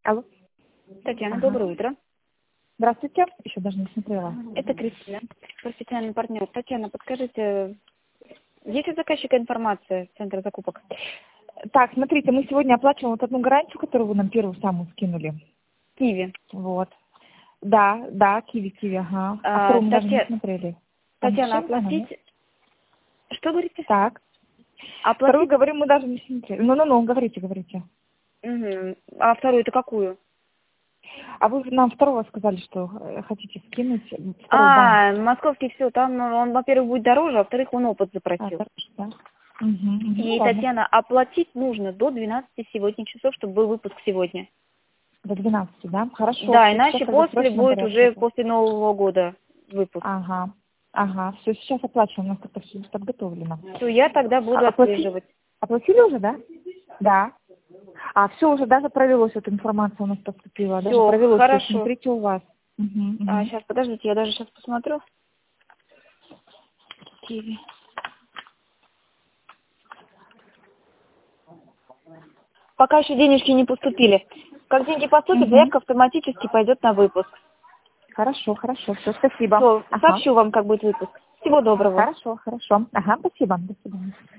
Алло. Татьяна, Ага. доброе утро. Здравствуйте. Еще даже не смотрела. Это Кристина, профессиональный партнер. Татьяна, подскажите, есть у заказчика информация с центра закупок? Так, смотрите, мы сегодня оплачиваем вот одну гарантию, которую вы нам первую самую скинули. Киви. Вот. Да, киви, ага. А вторую мы даже не смотрели. Там Татьяна, машина, она, нет? оплатить... Что говорите? Так. Вторую, Оплатить... говорим, мы даже не смотрели. Ну, говорите. Угу. А вторую-то какую? А вы нам второго сказали, что хотите скинуть второй банк. Московский все, там он, во-первых, будет дороже, а во-вторых, он опыт А, запросил. хорошо, да. Угу. Ну, И, ладно. Татьяна, оплатить нужно до 12 сегодня часов, чтобы был выпуск сегодня. До 12, да? Хорошо, Да, все, сейчас иначе тогда в после срочном будет порядке. уже после Нового года выпуск. Ага, все, сейчас оплачиваем, у нас как-то все подготовлено. То я тогда буду отслеживать. Оплатили уже, да? Да. А все уже даже провелось, эта информация у нас поступила. Даже Все, провелось, то есть хорошо. смотрите у вас. Угу. Сейчас, подождите, я даже сейчас посмотрю. Киви. Пока еще денежки не поступили. Как деньги поступят, Угу. заявка автоматически пойдет на выпуск. Хорошо, все, спасибо. Все, Ага. сообщу вам, как будет выпуск. Всего доброго. Хорошо. Ага, спасибо. До свидания.